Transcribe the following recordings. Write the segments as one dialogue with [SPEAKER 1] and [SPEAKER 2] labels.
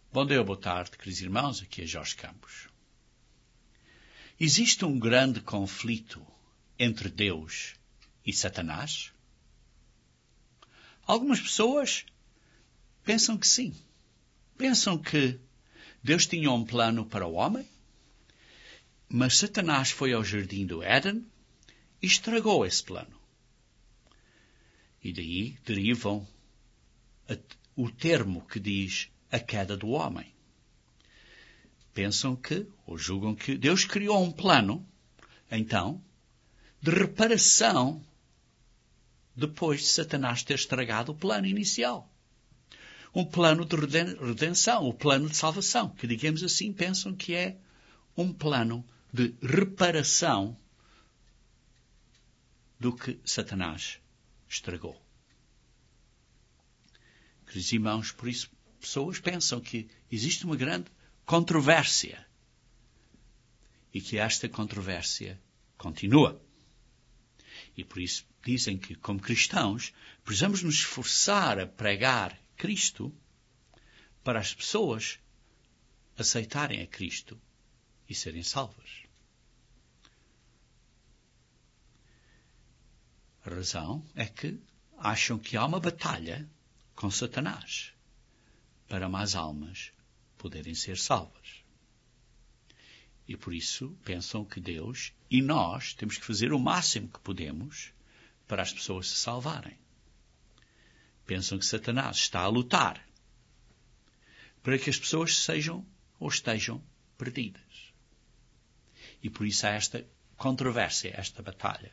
[SPEAKER 1] Bom dia, boa tarde, queridos irmãos, aqui é Jorge Campos. Existe um grande conflito entre Deus e Satanás? Algumas pessoas pensam que sim. Pensam que Deus tinha um plano para o homem, mas Satanás foi ao jardim do Éden e estragou esse plano. E daí derivam o termo que diz a queda do homem. Pensam que, ou julgam que, Deus criou um plano, então, de reparação depois de Satanás ter estragado o plano inicial. Um plano de redenção, o plano de salvação, que, digamos assim, pensam que é um plano de reparação do que Satanás estragou. Queridos irmãos, por isso, pessoas pensam que existe uma grande controvérsia e que esta controvérsia continua. E por isso dizem que, como cristãos, precisamos nos esforçar a pregar Cristo para as pessoas aceitarem a Cristo e serem salvas. A razão é que acham que há uma batalha com Satanás para mais almas poderem ser salvas. E por isso pensam que Deus e nós temos que fazer o máximo que podemos para as pessoas se salvarem. Pensam que Satanás está a lutar para que as pessoas sejam ou estejam perdidas. E por isso há esta controvérsia, esta batalha.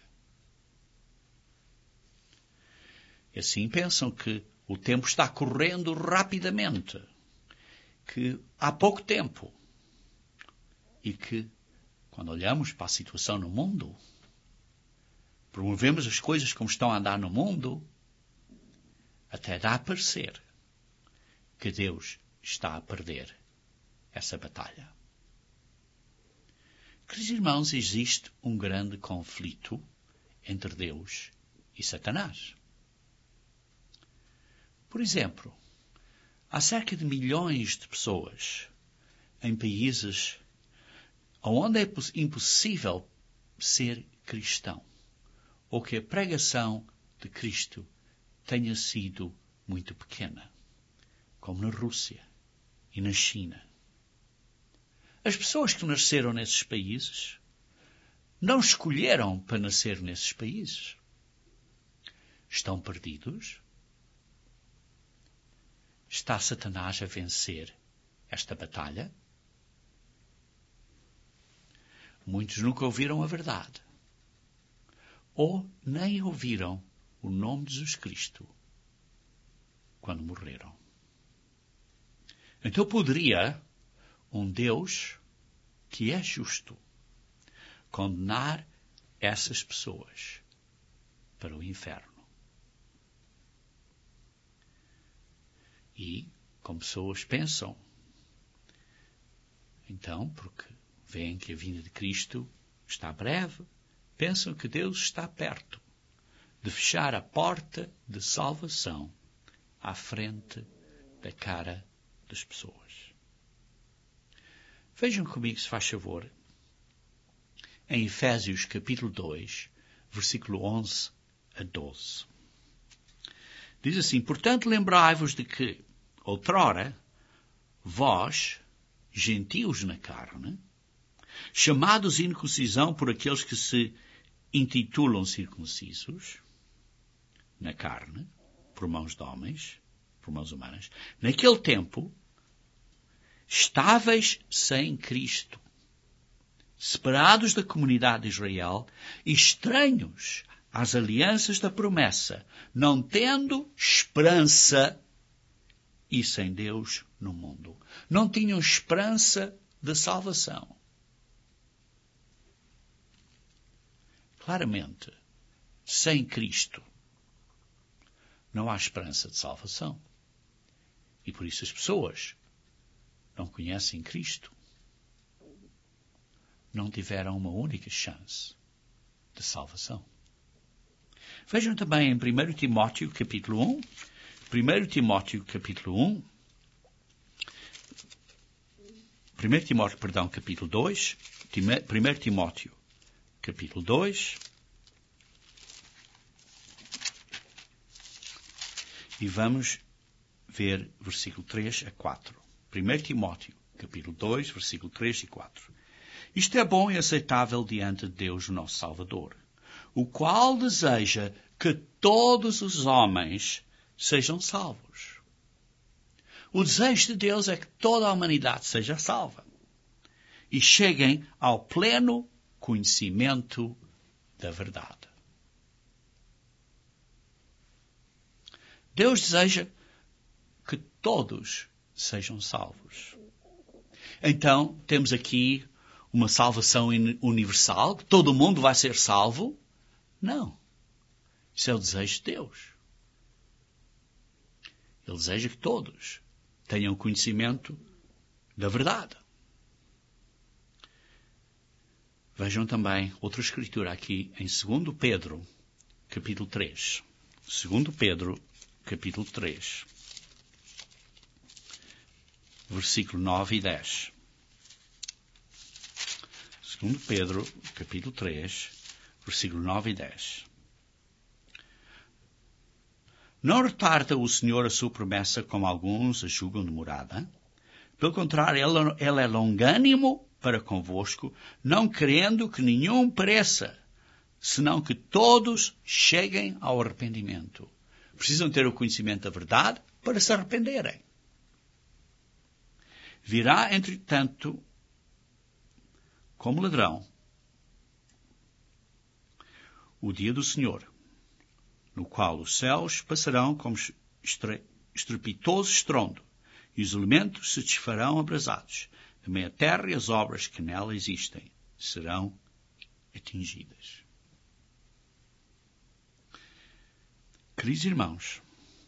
[SPEAKER 1] E assim pensam que o tempo está correndo rapidamente, que há pouco tempo, e que, quando olhamos para a situação no mundo, promovemos as coisas como estão a andar no mundo, até dá a parecer que Deus está a perder essa batalha. Queridos irmãos, existe um grande conflito entre Deus e Satanás. Por exemplo, há cerca de milhões de pessoas em países onde é impossível ser cristão, ou que a pregação de Cristo tenha sido muito pequena, como na Rússia e na China. As pessoas que nasceram nesses países não escolheram para nascer nesses países. Estão perdidos. Está Satanás a vencer esta batalha? Muitos nunca ouviram a verdade. Ou nem ouviram o nome de Jesus Cristo quando morreram. Então poderia um Deus que é justo condenar essas pessoas para o inferno. E, como pessoas pensam, então, porque veem que a vinda de Cristo está breve, pensam que Deus está perto de fechar a porta de salvação à frente da cara das pessoas. Vejam comigo, se faz favor, em Efésios capítulo 2, versículo 11 a 12. Diz assim: portanto, lembrai-vos de que, outrora, vós, gentios na carne, chamados incircuncisão por aqueles que se intitulam circuncisos, na carne, por mãos de homens, por mãos humanas, naquele tempo, estáveis sem Cristo, separados da comunidade de Israel e estranhos às alianças da promessa, não tendo esperança e sem Deus no mundo. Não tinham esperança de salvação. Claramente, sem Cristo, não há esperança de salvação. E por isso as pessoas não conhecem Cristo. Não tiveram uma única chance de salvação. Vejam também em 1 Timóteo capítulo 1, 1 Timóteo capítulo 1, 1 Timóteo, capítulo 2. 1 Timóteo, capítulo 2. E vamos ver versículo 3 a 4. 1 Timóteo, capítulo 2, versículo 3 e 4. Isto é bom e aceitável diante de Deus, o nosso Salvador, o qual deseja que todos os homens sejam salvos. O desejo de Deus é que toda a humanidade seja salva e cheguem ao pleno conhecimento da verdade. Deus deseja que todos sejam salvos. Então, temos aqui uma salvação universal, que todo mundo vai ser salvo? Não. Isso é o desejo de Deus. Ele deseja que todos tenham conhecimento da verdade. Vejam também outra escritura aqui em 2 Pedro, capítulo 3. 2 Pedro, capítulo 3. Versículo 9 e 10. 2 Pedro, capítulo 3, versículo 9 e 10. Não retarda o Senhor a sua promessa, como alguns a julgam demorada. Pelo contrário, Ele é longânimo para convosco, não querendo que nenhum pereça, senão que todos cheguem ao arrependimento. Precisam ter o conhecimento da verdade para se arrependerem. Virá, entretanto, como ladrão, o dia do Senhor, no qual os céus passarão como estrepitoso estrondo, e os elementos se desfarão abrasados. Também a terra e as obras que nela existem serão atingidas. Queridos irmãos,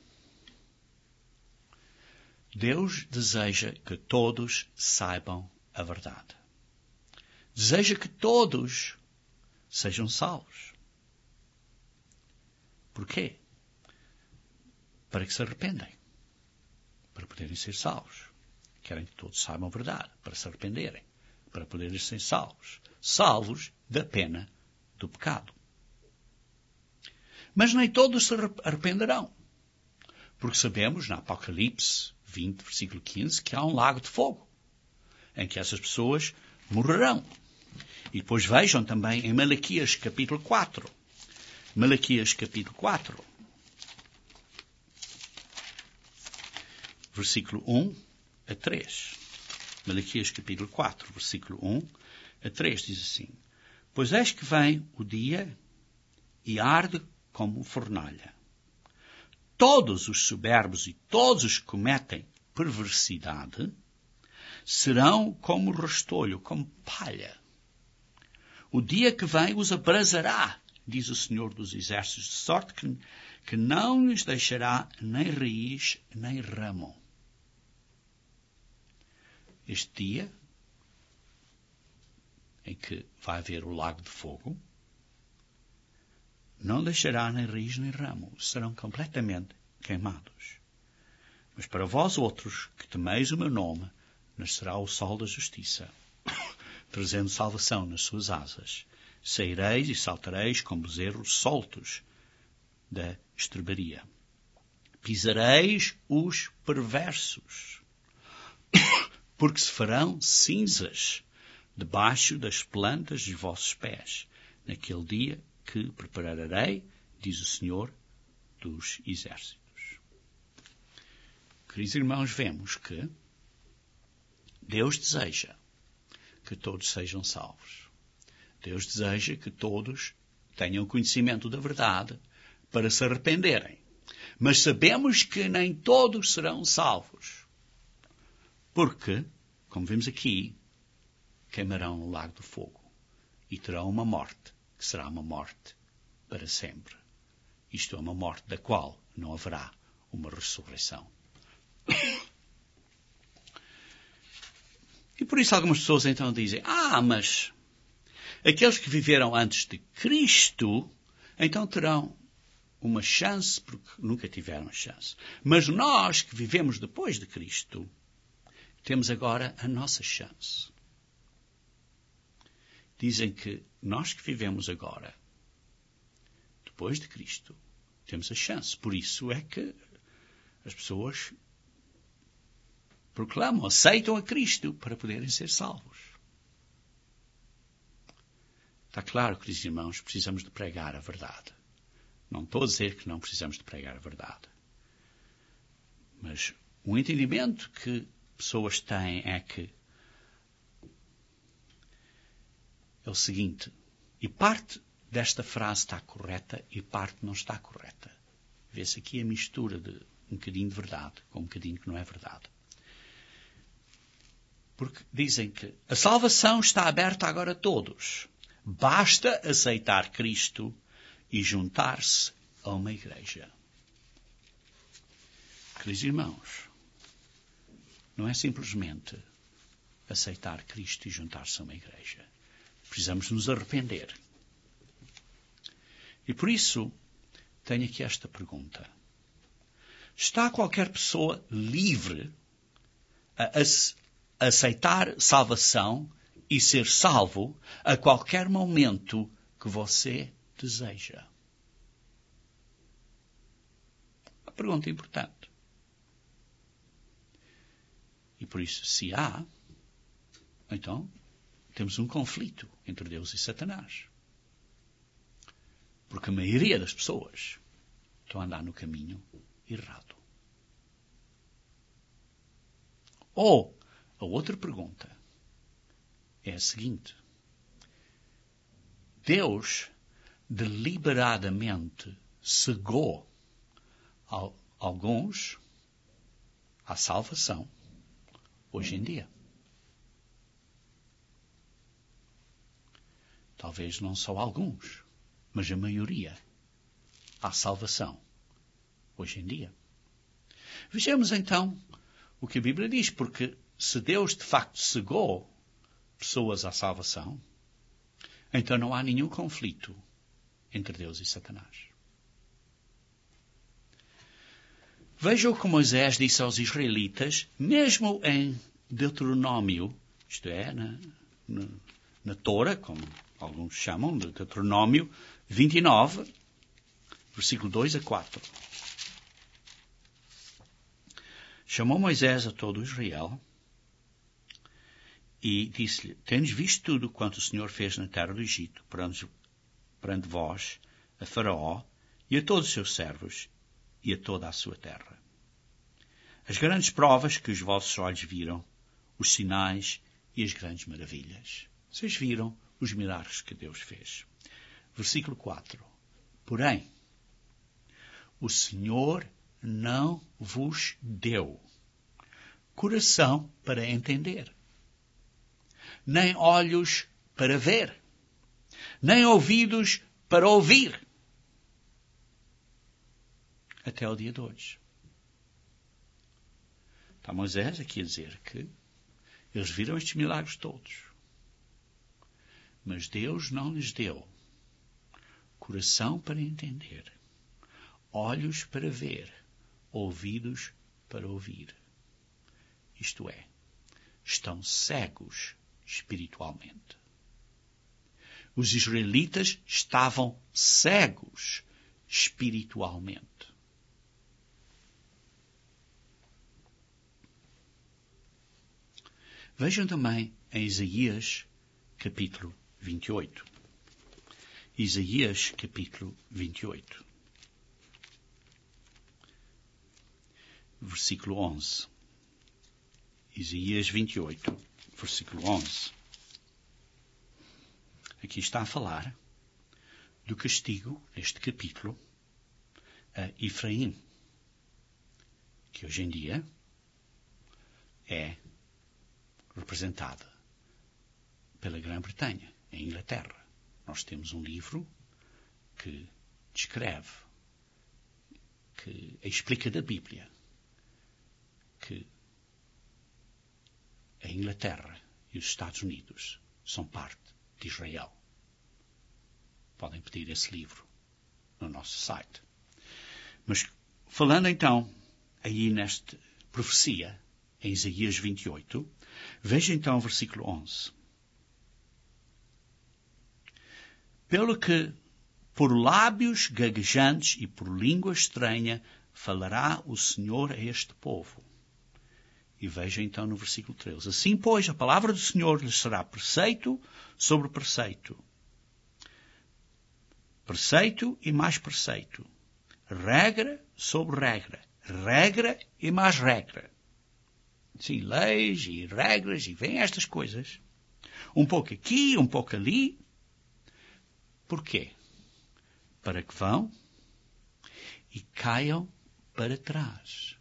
[SPEAKER 1] Deus deseja que todos saibam a verdade. Deseja que todos sejam salvos. Porquê? Para que se arrependem. Para poderem ser salvos. Querem que todos saibam a verdade. Para se arrependerem. Para poderem ser salvos. Salvos da pena do pecado. Mas nem todos se arrependerão. Porque sabemos, na Apocalipse 20, versículo 15, que há um lago de fogo. Em que essas pessoas morrerão. E depois vejam também em Malaquias capítulo 4. Malaquias capítulo 4. Versículo 1 a 3. Malaquias capítulo 4, versículo 1 a 3 diz assim: Pois eis que vem o dia e arde como fornalha. Todos os soberbos e todos os que cometem perversidade serão como restolho, como palha. O dia que vem os abrasará, diz o Senhor dos Exércitos, de sorte que não lhes deixará nem raiz nem ramo. Este dia, em que vai haver o lago de fogo, não deixará nem raiz nem ramo, serão completamente queimados. Mas para vós outros, que temeis o meu nome, nascerá o sol da justiça, trazendo salvação nas suas asas. Saireis e saltareis como bezerros soltos da estrebaria. Pisareis os perversos, porque se farão cinzas debaixo das plantas dos vossos pés, naquele dia que prepararei, diz o Senhor dos Exércitos. Queridos irmãos, vemos que Deus deseja que todos sejam salvos. Deus deseja que todos tenham conhecimento da verdade para se arrependerem. Mas sabemos que nem todos serão salvos. Porque, como vemos aqui, queimarão no lago do fogo e terão uma morte, que será uma morte para sempre. Isto é uma morte da qual não haverá uma ressurreição. E por isso algumas pessoas então dizem, mas aqueles que viveram antes de Cristo, então terão uma chance, porque nunca tiveram a chance. Mas nós que vivemos depois de Cristo, temos agora a nossa chance. Dizem que nós que vivemos agora, depois de Cristo, temos a chance. Por isso é que as pessoas proclamam, aceitam a Cristo para poderem ser salvos. Está claro, queridos irmãos, precisamos de pregar a verdade. Não estou a dizer que não precisamos de pregar a verdade. Mas o entendimento que pessoas têm é que é o seguinte, e parte desta frase está correta e parte não está correta. Vê-se aqui a mistura de um bocadinho de verdade com um bocadinho que não é verdade. Porque dizem que a salvação está aberta agora a todos. Basta aceitar Cristo e juntar-se a uma igreja. Queridos irmãos, não é simplesmente aceitar Cristo e juntar-se a uma igreja. Precisamos nos arrepender. E por isso, tenho aqui esta pergunta. Está qualquer pessoa livre a aceitar salvação e ser salvo a qualquer momento que você deseja? Uma pergunta importante. E por isso, se há, então temos um conflito entre Deus e Satanás. Porque a maioria das pessoas estão a andar no caminho errado. Ou, a outra pergunta é a seguinte. Deus deliberadamente cegou alguns à salvação hoje em dia. Talvez não só alguns, mas a maioria à salvação hoje em dia. Vejamos então o que a Bíblia diz, porque se Deus de facto cegou pessoas à salvação, então não há nenhum conflito entre Deus e Satanás. Vejam o que Moisés disse aos israelitas, mesmo em Deuteronômio, isto é, na Tora, como alguns chamam de Deuteronômio 29, versículo 2 a 4. Chamou Moisés a todo Israel e disse-lhe, tendes visto tudo quanto o Senhor fez na terra do Egito, perante vós, a Faraó e a todos os seus servos e a toda a sua terra. As grandes provas que os vossos olhos viram, os sinais e as grandes maravilhas. Vocês viram os milagres que Deus fez. Versículo 4. Porém, o Senhor não vos deu coração para entender, nem olhos para ver, nem ouvidos para ouvir, até o dia de hoje. Está Moisés aqui a dizer que eles viram estes milagres todos, mas Deus não lhes deu coração para entender, olhos para ver, ouvidos para ouvir. Isto é, estão cegos espiritualmente. Os israelitas estavam cegos espiritualmente. Vejam também em Isaías, capítulo 28. Isaías, capítulo 28. Versículo 11. Isaías 28, versículo 11. Aqui está a falar do castigo, neste capítulo, a Efraim, que hoje em dia é representada pela Grã-Bretanha, em Inglaterra. Nós temos um livro que descreve, que explica da Bíblia, que a Inglaterra e os Estados Unidos são parte de Israel. Podem pedir esse livro no nosso site. Mas, falando então, aí nesta profecia, em Isaías 28. Veja então o versículo 11. Pelo que por lábios gaguejantes e por língua estranha falará o Senhor a este povo. E veja então no versículo 13. Assim, pois, a palavra do Senhor lhes será preceito sobre preceito. Preceito e mais preceito. Regra sobre regra. Regra e mais regra. Sim, leis e regras e vêm estas coisas. Um pouco aqui, um pouco ali. Porquê? Para que vão e caiam para trás.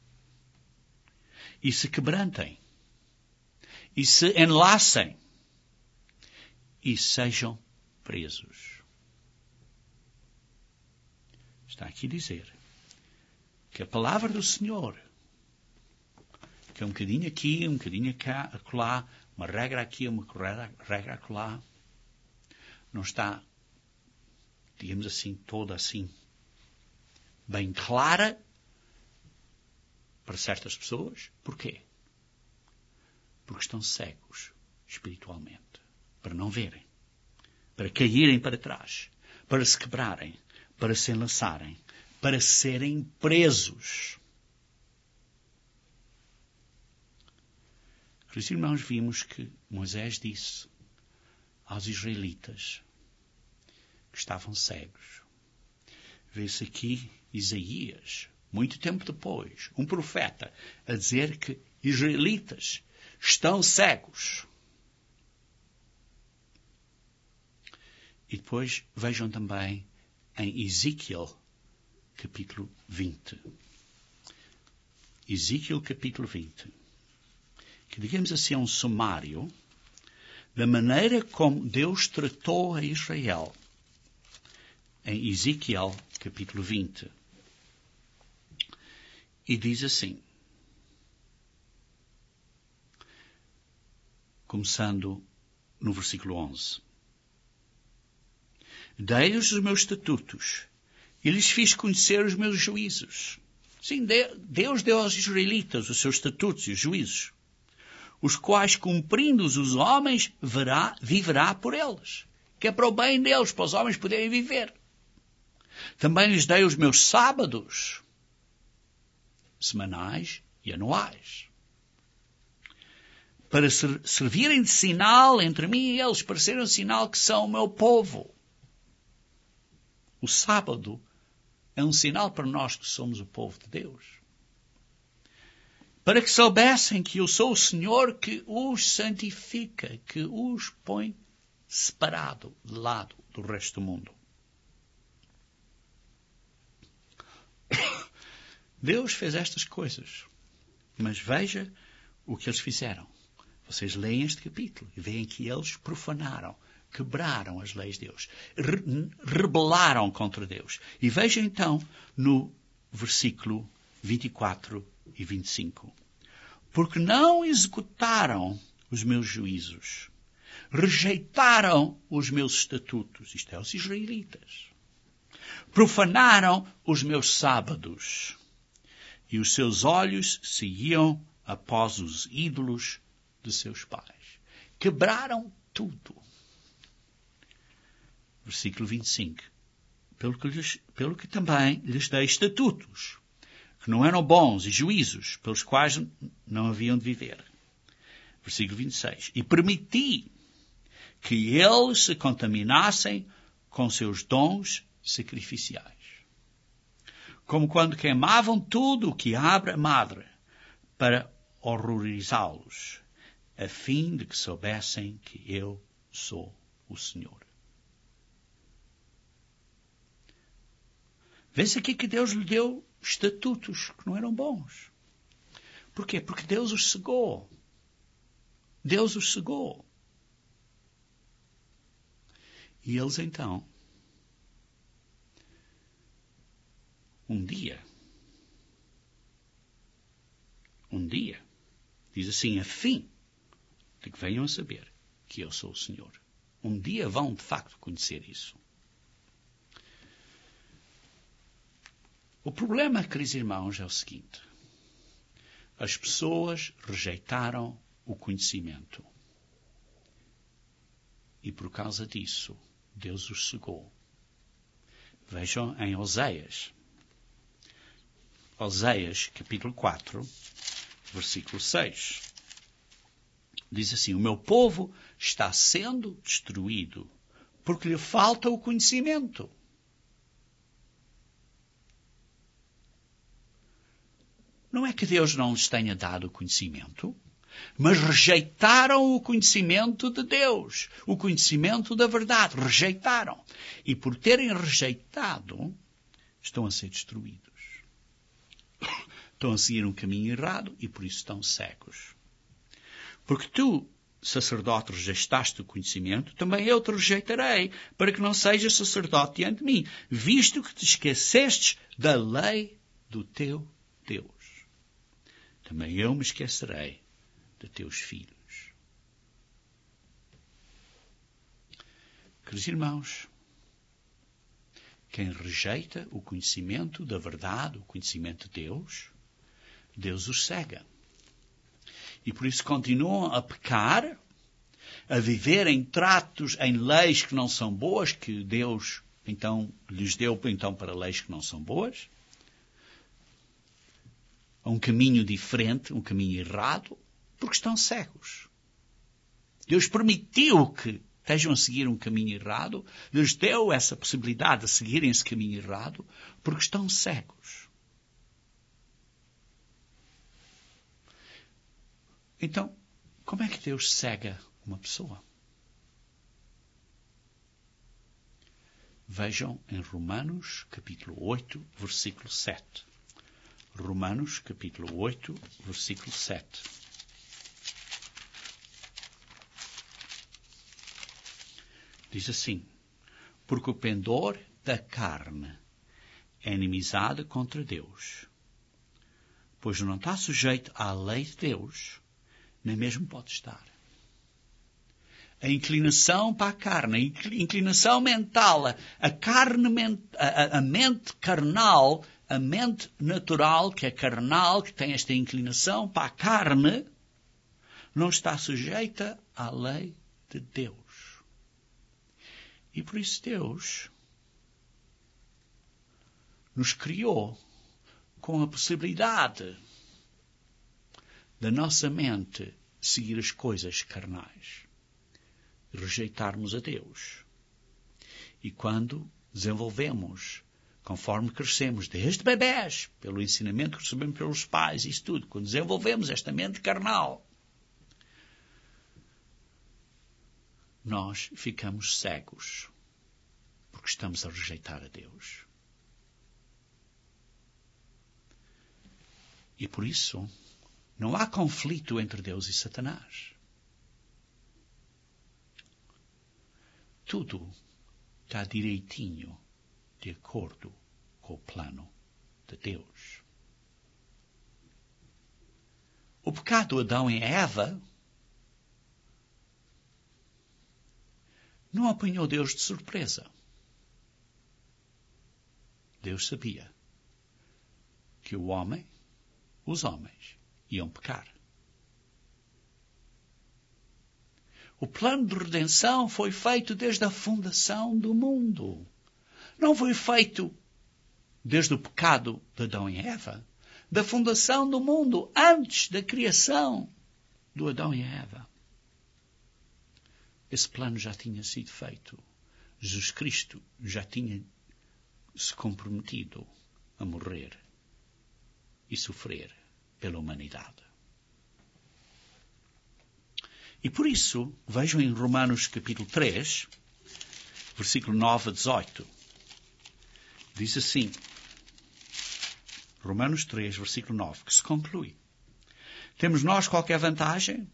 [SPEAKER 1] E se quebrantem. E se enlacem. E sejam presos. Está aqui a dizer que a palavra do Senhor, que é um bocadinho aqui, um bocadinho cá, acolá, uma regra aqui, uma regra acolá, não está, digamos assim, toda assim, bem clara para certas pessoas. Porquê? Porque estão cegos espiritualmente, para não verem, para caírem para trás, para se quebrarem, para se enlaçarem, para serem presos. Queridos irmãos, vimos que Moisés disse aos israelitas que estavam cegos. Vê-se aqui Isaías, muito tempo depois, um profeta, a dizer que israelitas estão cegos. E depois vejam também em Ezequiel, capítulo 20. Ezequiel, capítulo 20. Que, digamos assim, é um sumário da maneira como Deus tratou a Israel. Em Ezequiel, capítulo 20. E diz assim, começando no versículo 11. Dei-lhes os meus estatutos e lhes fiz conhecer os meus juízos. Sim, Deus deu aos israelitas os seus estatutos e os juízos, os quais, cumprindo-os os homens, viverá por eles, que é para o bem deles, para os homens poderem viver. Também lhes dei os meus sábados, semanais e anuais, para servirem de sinal entre mim e eles, para serem um sinal que são o meu povo. O sábado é um sinal para nós que somos o povo de Deus. Para que soubessem que eu sou o Senhor que os santifica, que os põe separado de lado do resto do mundo. Deus fez estas coisas, mas veja o que eles fizeram. Vocês leem este capítulo e veem que eles profanaram, quebraram as leis de Deus, rebelaram contra Deus. E veja então no versículo 24 e 25. Porque não executaram os meus juízos, rejeitaram os meus estatutos, isto é, os israelitas, profanaram os meus sábados, e os seus olhos seguiam após os ídolos de seus pais. Quebraram tudo. Versículo 25. Pelo que também lhes dei estatutos, que não eram bons, e juízos, pelos quais não haviam de viver. Versículo 26. E permiti que eles se contaminassem com seus dons sacrificiais, como quando queimavam tudo o que abre a madre, para horrorizá-los, a fim de que soubessem que eu sou o Senhor. Vê-se aqui que Deus lhe deu estatutos que não eram bons. Porquê? Porque Deus os cegou. Deus os cegou. E eles então, um dia, diz assim, a fim de que venham a saber que eu sou o Senhor. Um dia vão de facto conhecer isso. O problema, queridos irmãos, é o seguinte. As pessoas rejeitaram o conhecimento. E por causa disso, Deus os cegou. Vejam em Oséias. Oséias, capítulo 4, versículo 6. Diz assim: o meu povo está sendo destruído porque lhe falta o conhecimento. Não é que Deus não lhes tenha dado o conhecimento, mas rejeitaram o conhecimento de Deus, o conhecimento da verdade. Rejeitaram. E por terem rejeitado, estão a ser destruídos. Estão a seguir um caminho errado e por isso estão cegos. Porque tu, sacerdote, rejeitaste o conhecimento, também eu te rejeitarei, para que não sejas sacerdote diante de mim, visto que te esquecestes da lei do teu Deus. Também eu me esquecerei de teus filhos. Queridos irmãos, quem rejeita o conhecimento da verdade, o conhecimento de Deus, Deus os cega. E por isso continuam a pecar, a viver em tratos, em leis que não são boas, que Deus então lhes deu então para leis que não são boas, a um caminho diferente, um caminho errado, porque estão cegos. Deus permitiu que estejam a seguir um caminho errado, lhes deu essa possibilidade de seguirem esse caminho errado, porque estão cegos. Então, como é que Deus cega uma pessoa? Vejam em Romanos, capítulo 8, versículo 7. Romanos, capítulo 8, versículo 7. Diz assim: porque o pendor da carne é inimizade contra Deus, pois não está sujeito à lei de Deus, nem mesmo pode estar. A inclinação para a carne, a inclinação mental, a mente carnal, a mente natural, que é carnal, que tem esta inclinação para a carne, não está sujeita à lei de Deus. E por isso Deus nos criou com a possibilidade da nossa mente seguir as coisas carnais e rejeitarmos a Deus. E quando desenvolvemos, conforme crescemos, desde bebés, pelo ensinamento que recebemos pelos pais, isso tudo, quando desenvolvemos esta mente carnal, nós ficamos cegos, porque estamos a rejeitar a Deus. E por isso, não há conflito entre Deus e Satanás. Tudo está direitinho, de acordo com o plano de Deus. O pecado de Adão e Eva não apanhou Deus de surpresa. Deus sabia que os homens, iam pecar. O plano de redenção foi feito desde a fundação do mundo. Não foi feito desde o pecado de Adão e Eva, da fundação do mundo, antes da criação do Adão e Eva. Esse plano já tinha sido feito. Jesus Cristo já tinha se comprometido a morrer e sofrer pela humanidade. E por isso, vejam em Romanos capítulo 3, versículo 9 a 18. Diz assim, Romanos 3, versículo 9, que se conclui: temos nós qualquer vantagem?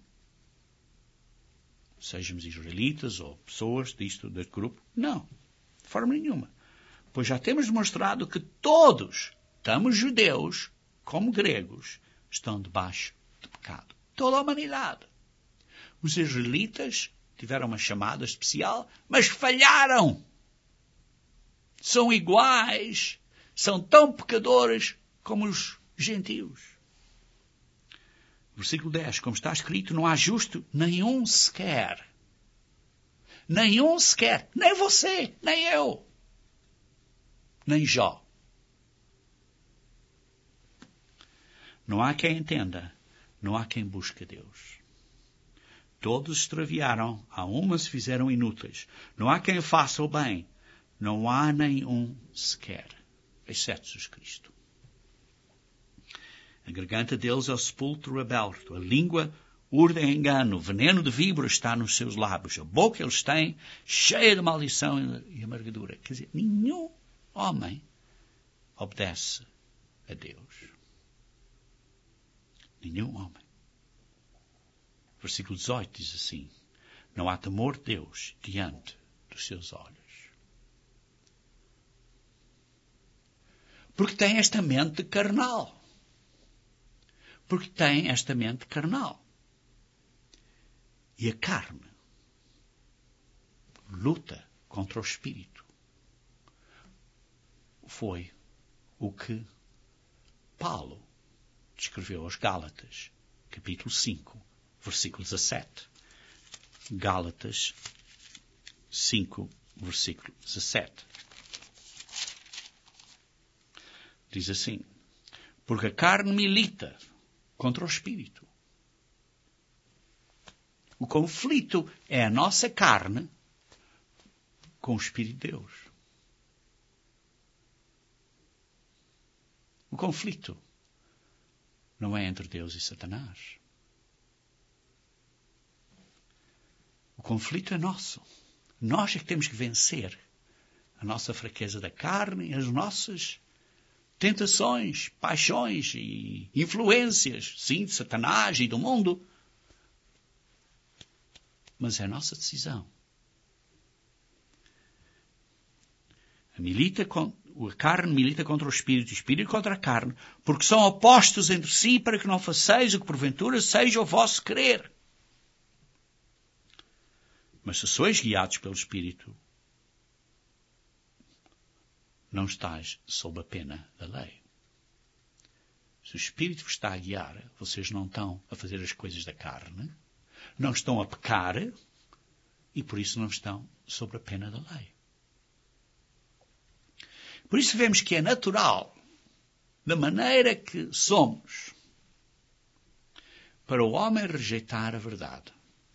[SPEAKER 1] Sejamos israelitas ou pessoas deste grupo? Não, de forma nenhuma. Pois já temos demonstrado que todos, tanto judeus como gregos, estão debaixo de pecado. Toda a humanidade. Os israelitas tiveram uma chamada especial, mas falharam. São iguais, são tão pecadores como os gentios. Versículo 10. Como está escrito, não há justo nenhum sequer. Nenhum sequer. Nem você, nem eu. Nem Jó. Não há quem entenda. Não há quem busque Deus. Todos extraviaram. A uma se fizeram inúteis. Não há quem faça o bem. Não há nenhum sequer. Exceto Jesus Cristo. A garganta deles é o sepulcro aberto. A língua urde em engano. O veneno de víbora está nos seus lábios. A boca eles têm cheia de maldição e amargura. Quer dizer, nenhum homem obedece a Deus. Nenhum homem. Versículo 18 diz assim: não há temor de Deus diante dos seus olhos. Porque tem esta mente carnal. Porque tem esta mente carnal. E a carne luta contra o espírito. Foi o que Paulo descreveu aos Gálatas, capítulo 5, versículo 17. Gálatas 5, versículo 17. Diz assim: porque a carne milita contra o espírito. O conflito é a nossa carne com o Espírito de Deus. O conflito não é entre Deus e Satanás. O conflito é nosso. Nós é que temos que vencer a nossa fraqueza da carne e as nossas tentações, paixões e influências, sim, de Satanás e do mundo. Mas é a nossa decisão. A carne milita contra o espírito contra a carne, porque são opostos entre si para que não façais o que porventura seja o vosso querer. Mas se sois guiados pelo Espírito, não estáis sob a pena da lei. Se o Espírito vos está a guiar, vocês não estão a fazer as coisas da carne, não estão a pecar e por isso não estão sob a pena da lei. Por isso vemos que é natural, da maneira que somos, para o homem rejeitar a verdade.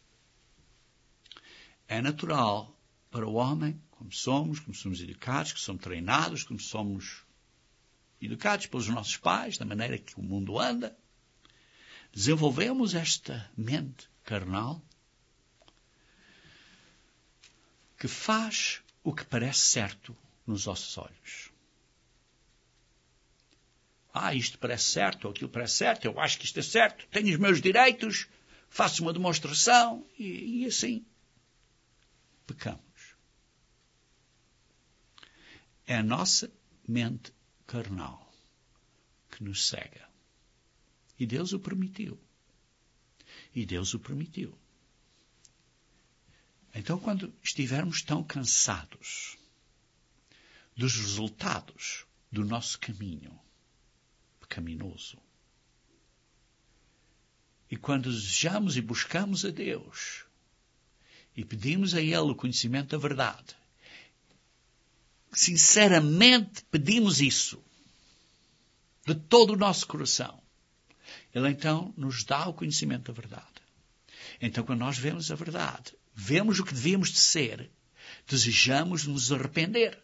[SPEAKER 1] É natural para o homem, como somos educados, que somos treinados, como somos educados pelos nossos pais, da maneira que o mundo anda, desenvolvemos esta mente carnal que faz o que parece certo nos nossos olhos. Isto parece certo, ou aquilo parece certo, eu acho que isto é certo, tenho os meus direitos, faço uma demonstração e assim pecamos. É a nossa mente carnal que nos cega. E Deus o permitiu. Então, quando estivermos tão cansados dos resultados do nosso caminho pecaminoso, e quando desejamos e buscamos a Deus, e pedimos a Ele o conhecimento da verdade, sinceramente pedimos isso, de todo o nosso coração, Ele então nos dá o conhecimento da verdade. Então, quando nós vemos a verdade, vemos o que devíamos de ser, desejamos nos arrepender.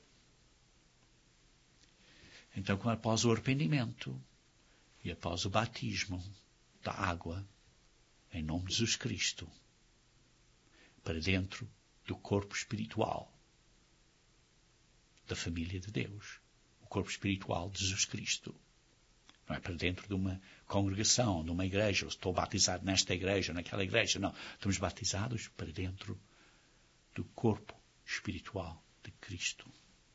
[SPEAKER 1] Então, após o arrependimento e após o batismo da água, em nome de Jesus Cristo, para dentro do corpo espiritual da família de Deus, o corpo espiritual de Jesus Cristo. Não é para dentro de uma congregação, de uma igreja, eu estou batizado nesta igreja, naquela igreja, não. Estamos batizados para dentro do corpo espiritual de Cristo.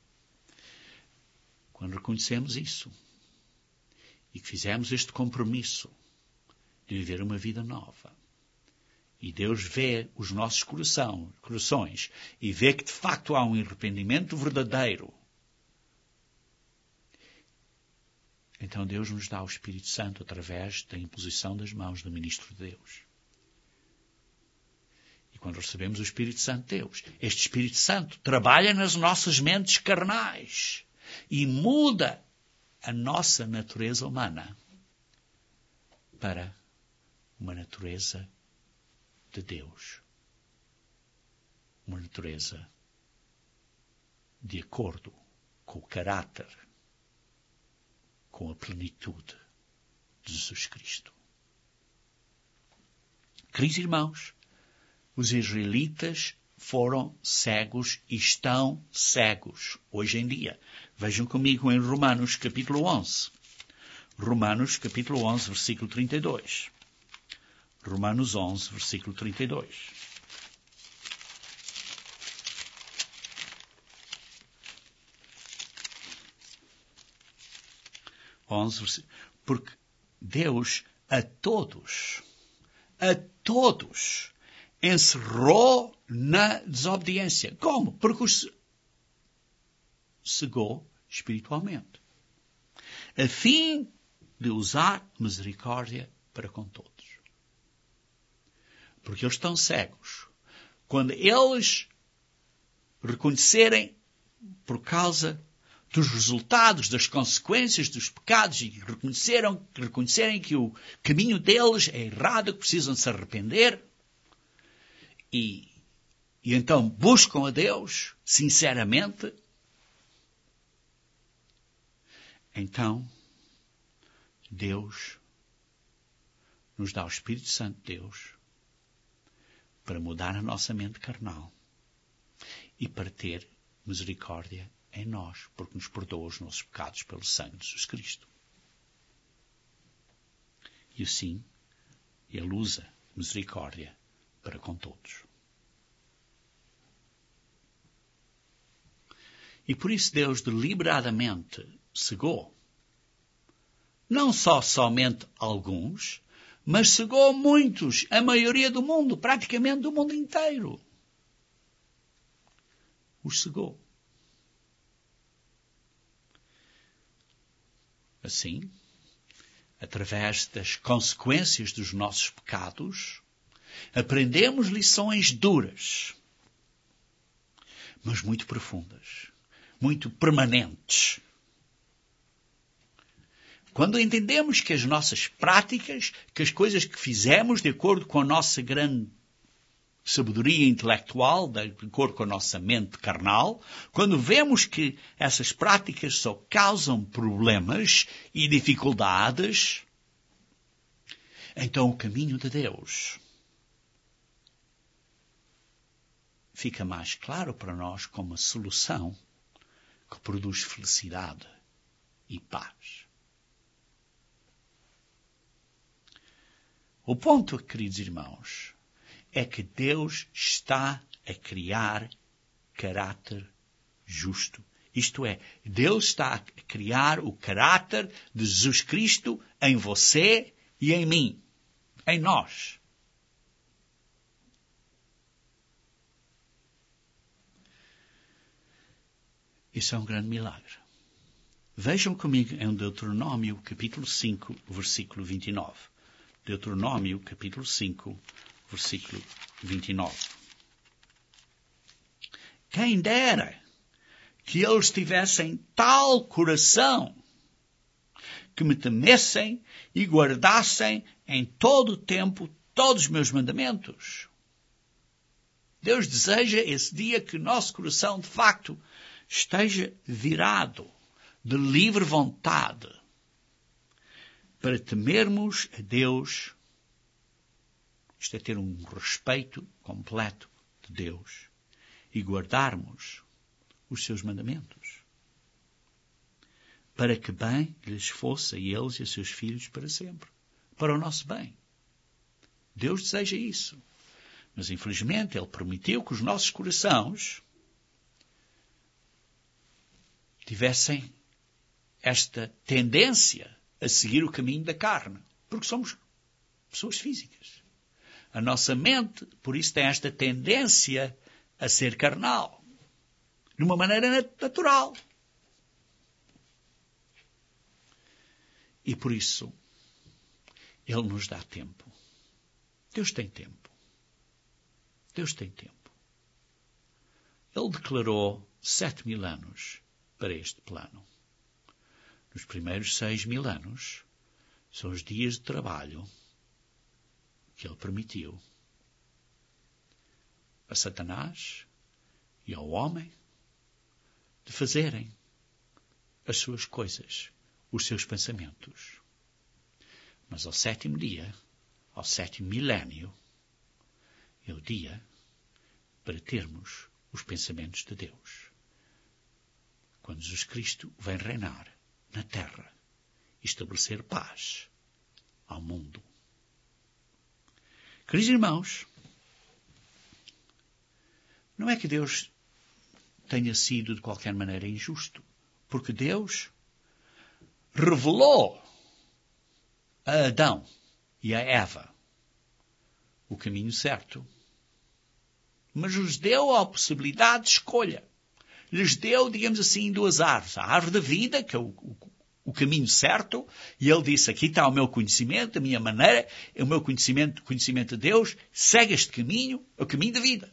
[SPEAKER 1] Quando reconhecemos isso e que fizemos este compromisso de viver uma vida nova, e Deus vê os nossos corações e vê que de facto há um arrependimento verdadeiro, Então Deus nos dá o Espírito Santo através da imposição das mãos do ministro de Deus. E quando recebemos o Espírito Santo de Deus, este Espírito Santo trabalha nas nossas mentes carnais e muda a nossa natureza humana para uma natureza de Deus. Uma natureza de acordo com o caráter, com a plenitude de Jesus Cristo. Queridos irmãos, os israelitas foram cegos e estão cegos hoje em dia. Vejam comigo em Romanos capítulo 11. Romanos capítulo 11, versículo 32. Romanos 11, versículo 32. Porque Deus a todos, encerrou na desobediência. Como? Porque os cegou espiritualmente, a fim de usar misericórdia para com todos. Porque eles estão cegos. Quando eles reconhecerem, por causa dos resultados, das consequências dos pecados, e reconhecerem que o caminho deles é errado, que precisam se arrepender, e então buscam a Deus, sinceramente, então Deus nos dá o Espírito Santo de Deus para mudar a nossa mente carnal e para ter misericórdia em nós, porque nos perdoa os nossos pecados pelo sangue de Jesus Cristo. E assim, Ele usa misericórdia para com todos. E por isso Deus deliberadamente cegou, não somente alguns, mas cegou muitos, a maioria do mundo, praticamente do mundo inteiro. Os cegou. Assim, através das consequências dos nossos pecados, aprendemos lições duras, mas muito profundas, muito permanentes. Quando entendemos que as nossas práticas, que as coisas que fizemos de acordo com a nossa grande sabedoria intelectual, de acordo com a nossa mente carnal, quando vemos que essas práticas só causam problemas e dificuldades, então o caminho de Deus fica mais claro para nós como uma solução que produz felicidade e paz. O ponto, queridos irmãos, é que Deus está a criar caráter justo. Isto é, Deus está a criar o caráter de Jesus Cristo em você e em mim, em nós. Isso é um grande milagre. Vejam comigo em Deuteronômio, capítulo 5, versículo 29. Deuteronômio, capítulo 5, versículo 29. Quem dera que eles tivessem tal coração que me temessem e guardassem em todo o tempo todos os meus mandamentos. Deus deseja esse dia que o nosso coração, de facto, esteja virado de livre vontade para temermos a Deus. Isto é ter um respeito completo de Deus e guardarmos os seus mandamentos, para que bem lhes fosse a eles e a seus filhos para sempre, para o nosso bem. Deus deseja isso. Mas, infelizmente, Ele permitiu que os nossos corações tivessem esta tendência a seguir o caminho da carne, porque somos pessoas físicas. A nossa mente, por isso, tem esta tendência a ser carnal, de uma maneira natural. E por isso, Ele nos dá tempo. Deus tem tempo. Deus tem tempo. Ele declarou 7.000 anos para este plano. Nos primeiros 6.000 anos, são os dias de trabalho que Ele permitiu a Satanás e ao homem de fazerem as suas coisas, os seus pensamentos. Mas ao 7º dia, ao 7º milénio, é o dia para termos os pensamentos de Deus. Quando Jesus Cristo vem reinar na terra e estabelecer paz ao mundo. Queridos irmãos, não é que Deus tenha sido de qualquer maneira injusto, porque Deus revelou a Adão e a Eva o caminho certo, mas lhes deu a possibilidade de escolha. Lhes deu, digamos assim, 2 árvores. A árvore da vida, que é o caminho certo, e ele disse, aqui está o meu conhecimento, a minha maneira, o meu conhecimento de Deus, segue este caminho, é o caminho da vida.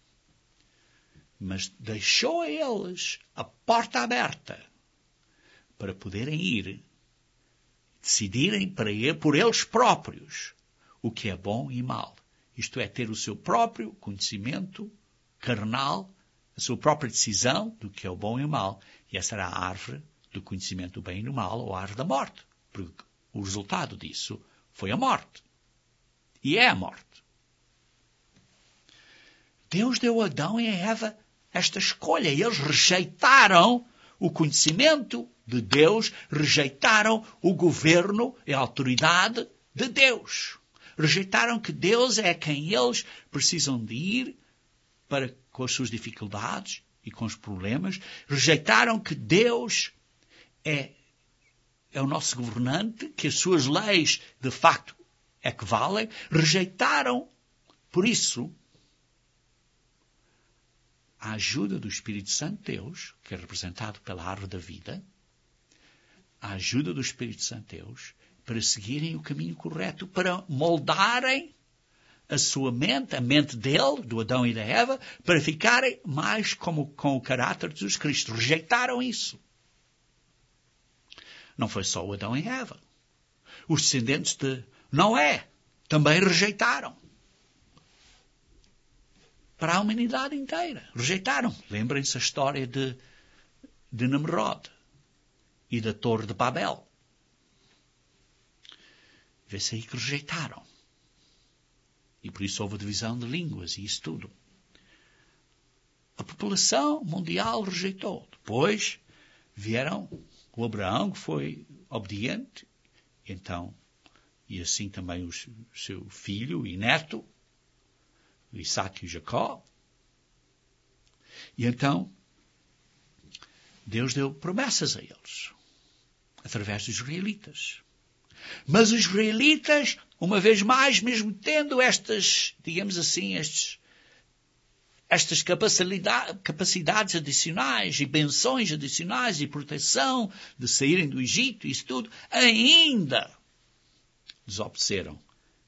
[SPEAKER 1] Mas deixou a eles a porta aberta para poderem ir, decidirem por eles próprios o que é bom e mal. Isto é, ter o seu próprio conhecimento carnal, a sua própria decisão do que é o bom e o mal. E essa era a árvore do conhecimento do bem e do mal, ou a árvore da morte. Porque o resultado disso foi a morte. E é a morte. Deus deu a Adão e a Eva esta escolha. E eles rejeitaram o conhecimento de Deus, rejeitaram o governo e a autoridade de Deus. Rejeitaram que Deus é quem eles precisam de ir com as suas dificuldades e com os problemas. Rejeitaram que Deus é o nosso governante, que as suas leis, de facto, é que valem. Rejeitaram, por isso, a ajuda do Espírito Santo de Deus, que é representado pela árvore da vida, a ajuda do Espírito Santo de Deus, para seguirem o caminho correto, para moldarem a sua mente, a mente dele, do Adão e da Eva, para ficarem mais com o caráter de Jesus Cristo. Rejeitaram isso. Não foi só o Adão e a Eva. Os descendentes de Noé também rejeitaram. Para a humanidade inteira. Rejeitaram. Lembrem-se a história de Nimrod e da Torre de Babel. Vê-se aí que rejeitaram. E por isso houve divisão de línguas e isso tudo. A população mundial rejeitou. Depois vieram o Abraão, que foi obediente, então, e assim também o seu filho e neto, o Isaac e o Jacó. E então, Deus deu promessas a eles, através dos israelitas. Mas os israelitas, uma vez mais, mesmo tendo estas, digamos assim, estas capacidades adicionais e benções adicionais e proteção de saírem do Egito e isso tudo, ainda desobedeceram.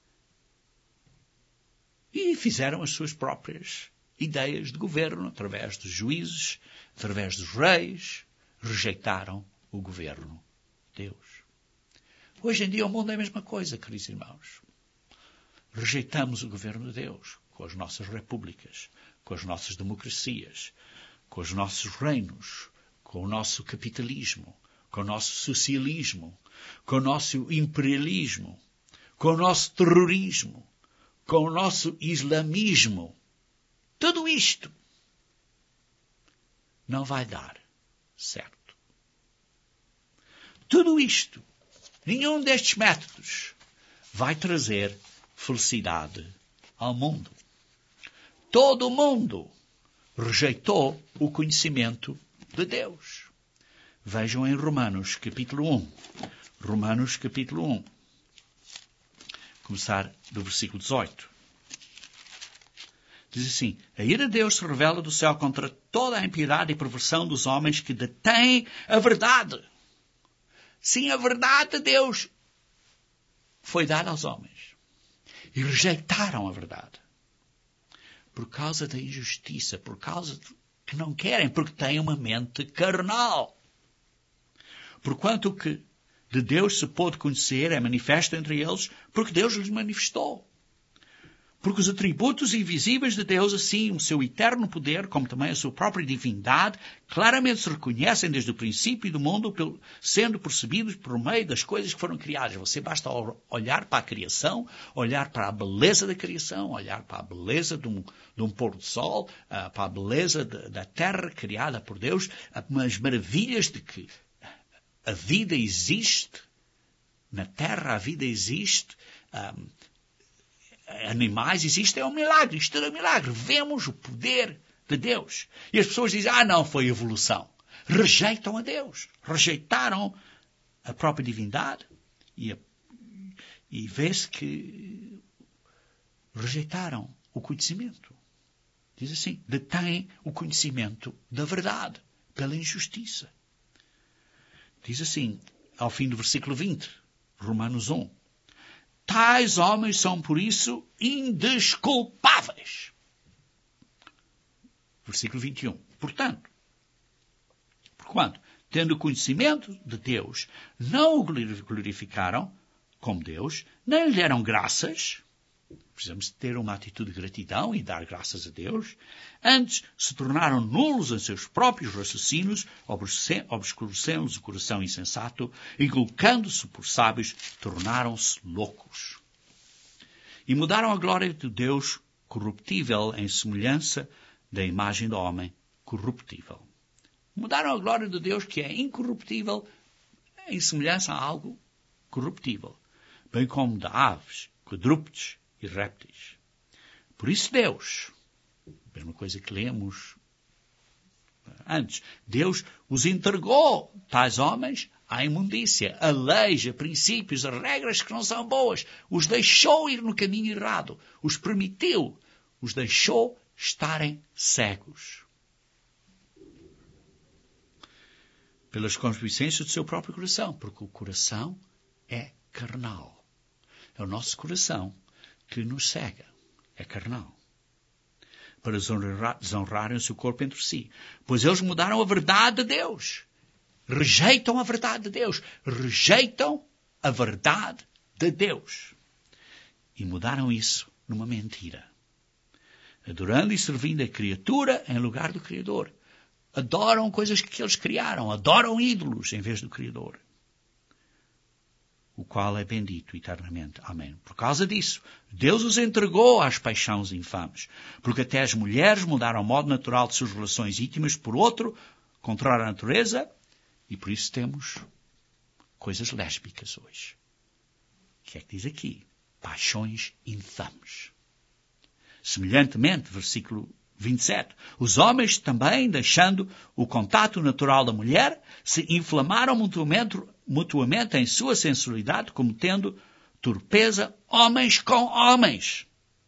[SPEAKER 1] E fizeram as suas próprias ideias de governo, através dos juízes, através dos reis, rejeitaram o governo de Deus. Hoje em dia o mundo é a mesma coisa, queridos irmãos. Rejeitamos o governo de Deus com as nossas repúblicas, com as nossas democracias, com os nossos reinos, com o nosso capitalismo, com o nosso socialismo, com o nosso imperialismo, com o nosso terrorismo, com o nosso islamismo. Tudo isto não vai dar certo. Tudo isto, nenhum destes métodos vai trazer felicidade ao mundo. Todo o mundo rejeitou o conhecimento de Deus. Vejam em Romanos capítulo 1. Romanos capítulo 1. Começar do versículo 18. Diz assim: a ira de Deus se revela do céu contra toda a impiedade e perversão dos homens que detêm a verdade. Sim, a verdade de Deus foi dada aos homens. E rejeitaram a verdade. Por causa da injustiça, por causa que não querem, porque têm uma mente carnal. Porquanto o que de Deus se pôde conhecer é manifesto entre eles, porque Deus lhes manifestou. Porque os atributos invisíveis de Deus, assim, o seu eterno poder, como também a sua própria divindade, claramente se reconhecem desde o princípio do mundo, sendo percebidos por meio das coisas que foram criadas. Você basta olhar para a criação, olhar para a beleza da criação, olhar para a beleza de um pôr do sol, para a beleza da terra criada por Deus, as maravilhas de que a vida existe, na terra a vida existe, animais existem, é um milagre, isto é um milagre. Vemos o poder de Deus. E as pessoas dizem, não, foi evolução. Rejeitam a Deus. Rejeitaram a própria divindade e vê-se que rejeitaram o conhecimento. Diz assim, detêm o conhecimento da verdade pela injustiça. Diz assim, ao fim do versículo 20, Romanos 1. Tais homens são, por isso, indesculpáveis. Versículo 21. Portanto, porquanto, tendo conhecimento de Deus, não o glorificaram como Deus, nem lhe deram graças. Precisamos ter uma atitude de gratidão e dar graças a Deus. Antes se tornaram nulos em seus próprios raciocínios, obscurecendo-lhes o coração insensato, e colocando-se por sábios, tornaram-se loucos. E mudaram a glória de Deus corruptível em semelhança da imagem do homem corruptível. Mudaram a glória de Deus que é incorruptível em semelhança a algo corruptível, bem como de aves, quadrúpedes e répteis. Por isso Deus, a mesma coisa que lemos antes, Deus os entregou, tais homens, à imundícia, a leis, a princípios, a regras que não são boas, os deixou ir no caminho errado, os permitiu, os deixou estarem cegos. Pelas concupiscências do seu próprio coração, porque o coração é carnal. É o nosso coração que nos cega, é carnal, para desonrarem o seu corpo entre si. Pois eles mudaram a verdade de Deus. Rejeitam a verdade de Deus. Rejeitam a verdade de Deus. E mudaram isso numa mentira. Adorando e servindo a criatura em lugar do Criador. Adoram coisas que eles criaram. Adoram ídolos em vez do Criador, o qual é bendito eternamente. Amém. Por causa disso, Deus os entregou às paixões infames, porque até as mulheres mudaram o modo natural de suas relações íntimas por outro, contrário à natureza, e por isso temos coisas lésbicas hoje. O que é que diz aqui? Paixões infames. Semelhantemente, versículo 27, os homens também, deixando o contato natural da mulher, se inflamaram mutuamente em sua sensualidade, cometendo torpeza homens com homens.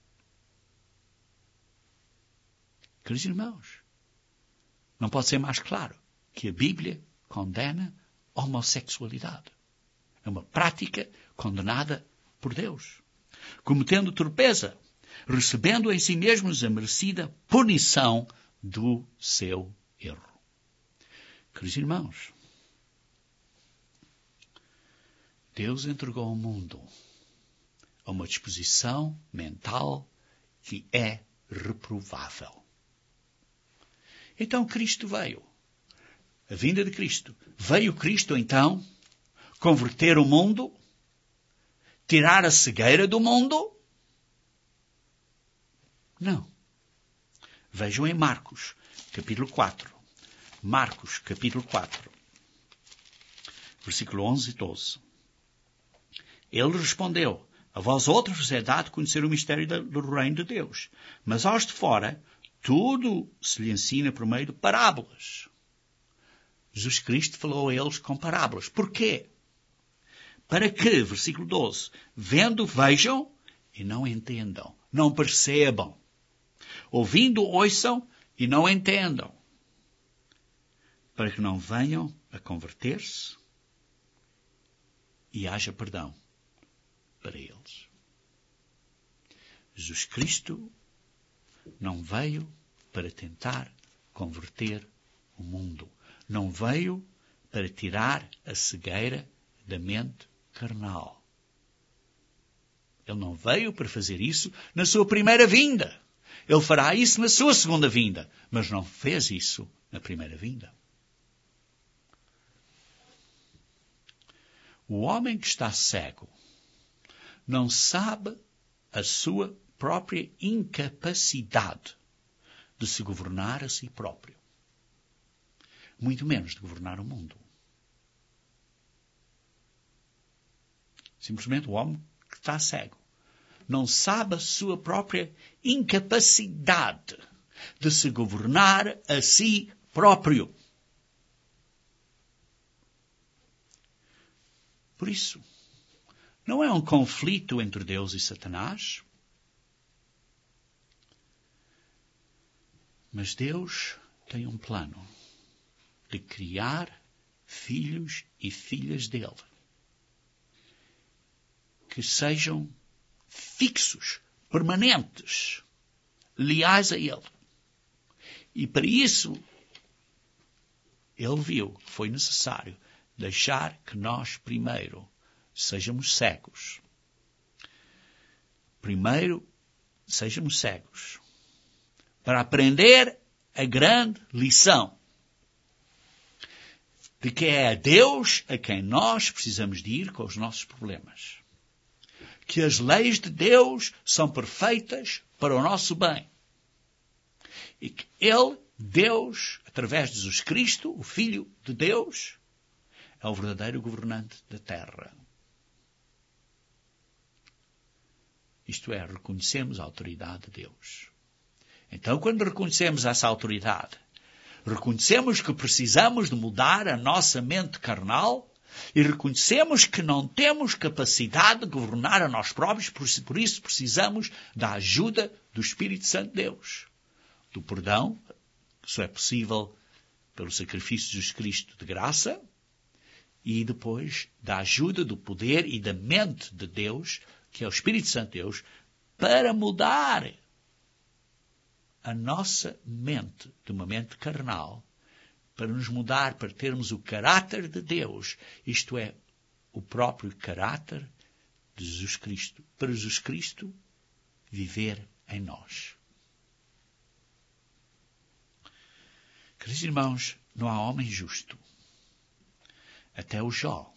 [SPEAKER 1] Queridos irmãos, não pode ser mais claro que a Bíblia condena a homossexualidade. É uma prática condenada por Deus. Cometendo torpeza, recebendo em si mesmos a merecida punição do seu erro. Queridos irmãos, Deus entregou ao mundo a uma disposição mental que é reprovável. Então Cristo veio. A vinda de Cristo. Veio Cristo, então, converter o mundo, tirar a cegueira do mundo? Não. Vejam em Marcos, capítulo 4. Marcos, capítulo 4. Versículo 11 e 12. Ele respondeu, a vós outros vos é dado conhecer o mistério do reino de Deus, mas aos de fora tudo se lhe ensina por meio de parábolas. Jesus Cristo falou a eles com parábolas. Porquê? Para que, versículo 12, vendo, vejam e não entendam, não percebam. Ouvindo, ouçam e não entendam. Para que não venham a converter-se e haja perdão para eles. Jesus Cristo não veio para tentar converter o mundo. Não veio para tirar a cegueira da mente carnal. Ele não veio para fazer isso na sua primeira vinda. Ele fará isso na sua segunda vinda, mas não fez isso na primeira vinda. O homem que está cego não sabe a sua própria incapacidade de se governar a si próprio. Muito menos de governar o mundo. Simplesmente o homem que está cego não sabe a sua própria incapacidade de se governar a si próprio. Por isso, não é um conflito entre Deus e Satanás, mas Deus tem um plano de criar filhos e filhas dele que sejam fixos, permanentes, leais a ele. E para isso, ele viu que foi necessário deixar que nós primeiro sejamos cegos. Primeiro, sejamos cegos. Para aprender a grande lição de que é a Deus a quem nós precisamos de ir com os nossos problemas. Que as leis de Deus são perfeitas para o nosso bem. E que Ele, Deus, através de Jesus Cristo, o Filho de Deus, é o verdadeiro governante da terra. Isto é, reconhecemos a autoridade de Deus. Então, quando reconhecemos essa autoridade, reconhecemos que precisamos de mudar a nossa mente carnal e reconhecemos que não temos capacidade de governar a nós próprios, por isso precisamos da ajuda do Espírito Santo de Deus. Do perdão, que só é possível pelo sacrifício de Jesus Cristo de graça, e depois da ajuda do poder e da mente de Deus, que é o Espírito Santo de Deus, para mudar a nossa mente de uma mente carnal, para nos mudar, para termos o caráter de Deus, isto é, o próprio caráter de Jesus Cristo, para Jesus Cristo viver em nós. Queridos irmãos, não há homem justo. Até o Jó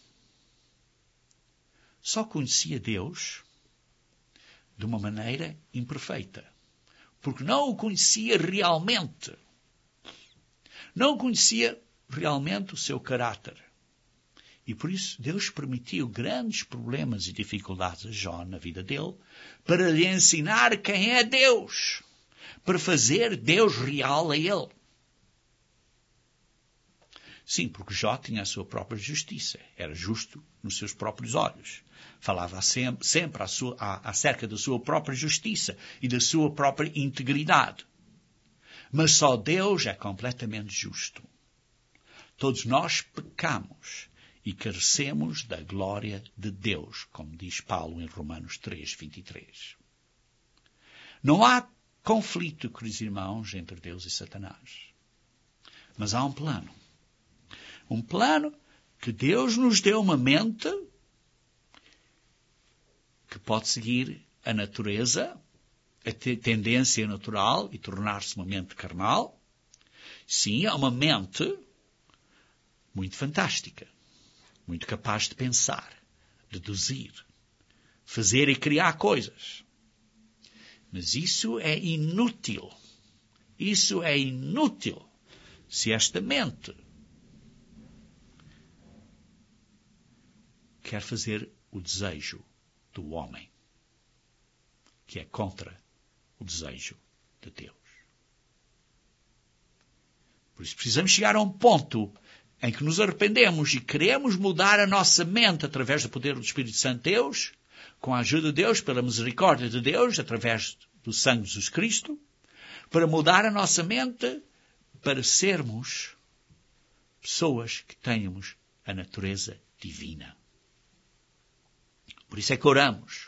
[SPEAKER 1] só conhecia Deus de uma maneira imperfeita, porque não o conhecia realmente. Não conhecia realmente o seu caráter. E por isso Deus permitiu grandes problemas e dificuldades a Jó na vida dele para lhe ensinar quem é Deus, para fazer Deus real a ele. Sim, porque Jó tinha a sua própria justiça, era justo nos seus próprios olhos. Falava sempre acerca da sua própria justiça e da sua própria integridade. Mas só Deus é completamente justo. Todos nós pecamos e carecemos da glória de Deus, como diz Paulo em Romanos 3:23. Não há conflito, queridos irmãos, entre Deus e Satanás. Mas há um plano. Um plano que Deus nos deu uma mente que pode seguir a natureza, a tendência natural e tornar-se uma mente carnal. Sim, é uma mente muito fantástica, muito capaz de pensar, deduzir, fazer e criar coisas. Mas isso é inútil. Isso é inútil se esta mente quer fazer o desejo do homem, que é contra o desejo de Deus. Por isso precisamos chegar a um ponto em que nos arrependemos e queremos mudar a nossa mente através do poder do Espírito Santo de Deus, com a ajuda de Deus, pela misericórdia de Deus, através do sangue de Jesus Cristo, para mudar a nossa mente para sermos pessoas que tenhamos a natureza divina. Por isso é que oramos.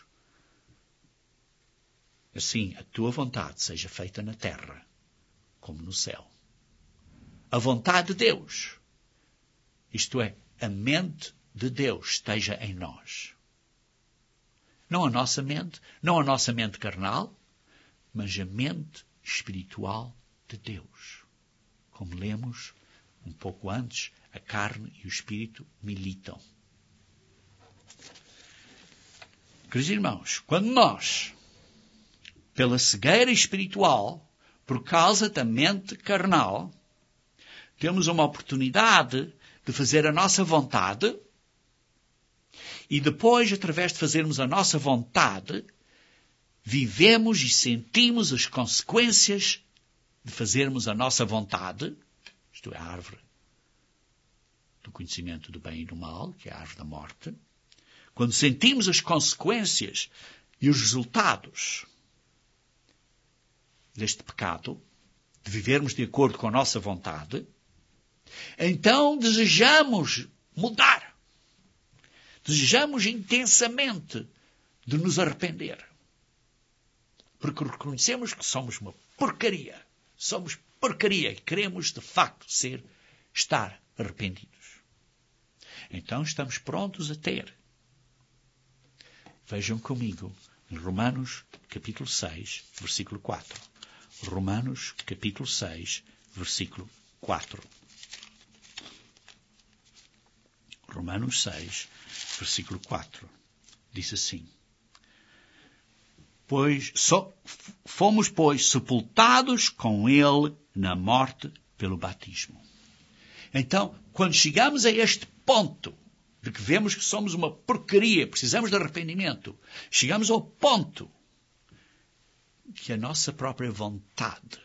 [SPEAKER 1] Assim, a tua vontade seja feita na terra, como no céu. A vontade de Deus, isto é, a mente de Deus esteja em nós. Não a nossa mente carnal, mas a mente espiritual de Deus. Como lemos um pouco antes, a carne e o espírito militam. Queridos irmãos, quando nós, pela cegueira espiritual, por causa da mente carnal, temos uma oportunidade de fazer a nossa vontade e depois, através de fazermos a nossa vontade, vivemos e sentimos as consequências de fazermos a nossa vontade, isto é, a árvore do conhecimento do bem e do mal, que é a árvore da morte. Quando sentimos as consequências e os resultados deste pecado, de vivermos de acordo com a nossa vontade, então desejamos mudar. Desejamos intensamente de nos arrepender. Porque reconhecemos que somos uma porcaria. Somos porcaria e queremos, de facto, estar arrependidos. Então estamos prontos a ter. Vejam comigo em Romanos capítulo 6, versículo 4. Romanos capítulo 6, versículo 4. Romanos 6, versículo 4. Diz assim: fomos, pois, sepultados com ele na morte pelo batismo. Então, quando chegamos a este ponto de que vemos que somos uma porcaria, precisamos de arrependimento, chegamos ao ponto que a nossa própria vontade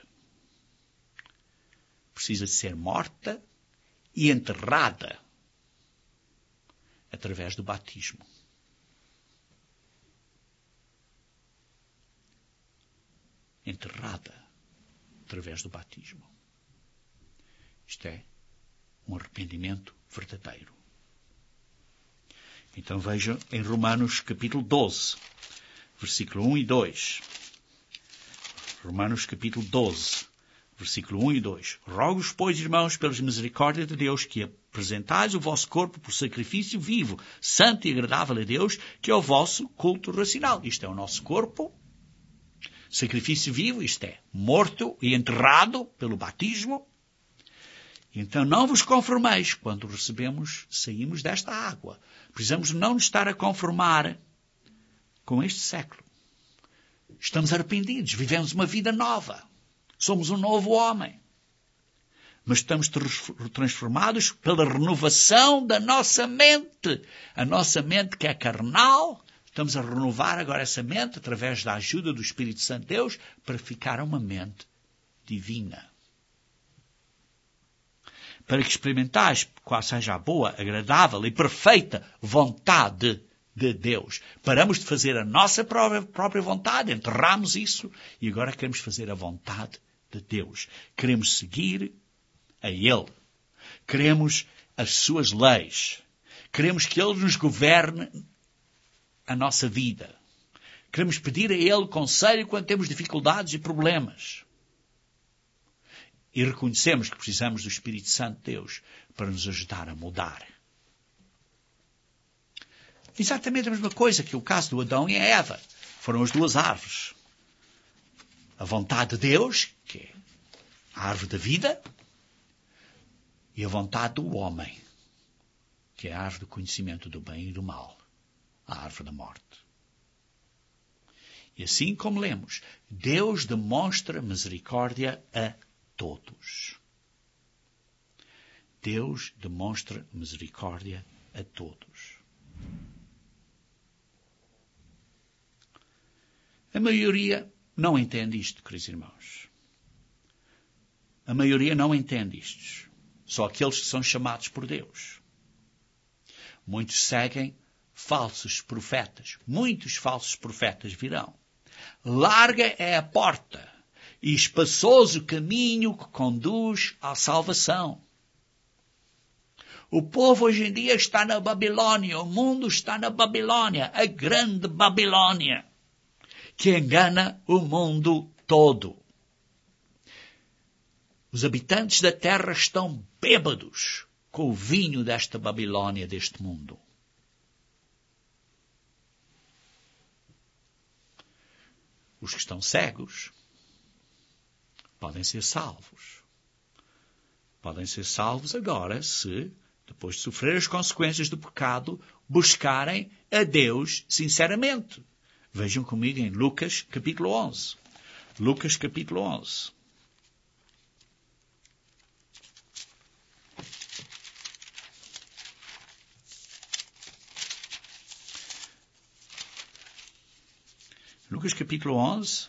[SPEAKER 1] precisa de ser morta e enterrada através do batismo. Enterrada através do batismo. Isto é um arrependimento verdadeiro. Então vejam em Romanos capítulo 12, versículo 1 e 2. Romanos capítulo 12, versículo 1 e 2. Rogo-vos, pois, irmãos, pelas misericórdias de Deus, que apresentais o vosso corpo por sacrifício vivo, santo e agradável a Deus, que é o vosso culto racional. Isto é o nosso corpo, sacrifício vivo, isto é, morto e enterrado pelo batismo. Então não vos conformeis quando saímos desta água. Precisamos não nos estar a conformar com este século. Estamos arrependidos, vivemos uma vida nova. Somos um novo homem. Mas estamos transformados pela renovação da nossa mente. A nossa mente que é carnal, estamos a renovar agora essa mente através da ajuda do Espírito Santo de Deus para ficar uma mente divina. Para que experimentais qual seja a boa, agradável e perfeita vontade de Deus. Paramos de fazer a nossa própria vontade, enterramos isso e agora queremos fazer a vontade de Deus. Queremos seguir a Ele. Queremos as suas leis. Queremos que Ele nos governe a nossa vida. Queremos pedir a Ele conselho quando temos dificuldades e problemas. E reconhecemos que precisamos do Espírito Santo de Deus para nos ajudar a mudar. Exatamente a mesma coisa que o caso do Adão e a Eva. Foram as duas árvores. A vontade de Deus, que é a árvore da vida, e a vontade do homem, que é a árvore do conhecimento do bem e do mal, a árvore da morte. E assim como lemos, Deus demonstra misericórdia a todos. Deus demonstra misericórdia a todos. A maioria não entende isto, queridos irmãos. A maioria não entende isto. Só aqueles que são chamados por Deus. Muitos seguem falsos profetas. Muitos falsos profetas virão. Larga é a porta e espaçoso o caminho que conduz à salvação. O povo hoje em dia está na Babilônia, o mundo está na Babilônia, a grande Babilônia, que engana o mundo todo. Os habitantes da terra estão bêbados com o vinho desta Babilônia, deste mundo. Os que estão cegos podem ser salvos. Podem ser salvos agora se, depois de sofrer as consequências do pecado, buscarem a Deus sinceramente. Vejam comigo em Lucas capítulo 11. Lucas capítulo 11. Lucas capítulo 11,